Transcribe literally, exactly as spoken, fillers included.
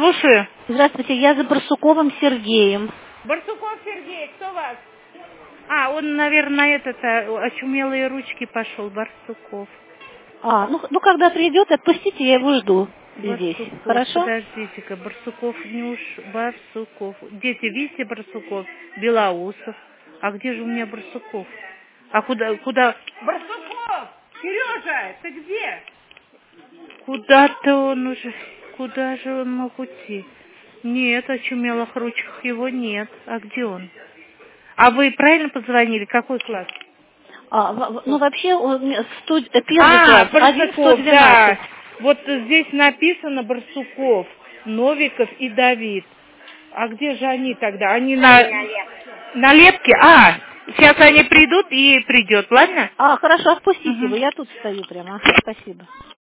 Слушаю. Здравствуйте, я за Барсуковым Сергеем. Барсуков Сергей, кто вас? А, он, наверное, этот, очумелые ручки пошел, Барсуков. А, ну, ну когда придет, отпустите, я его жду здесь. Барсуков, Хорошо? подождите-ка, Барсуков, Нюш, Барсуков. Дети, видите, Барсуков, Белоусов. А где же у меня Барсуков? А куда, куда? Барсуков! Сережа, ты где? Куда-то он уже, куда же он мог уйти? Нет, очумелых ручках его нет. А где он? А вы правильно позвонили? Какой класс? А, в- в- ну вообще он, сто, первый А, класс, один сто Барсуков, да. двенадцать. Вот здесь написано Барсуков, Новиков и Давид. А где же они тогда? Они на... На лепке? А, сейчас они придут и придет, ладно? А, хорошо, отпустите Угу. его, я тут стою прямо. Ага, спасибо.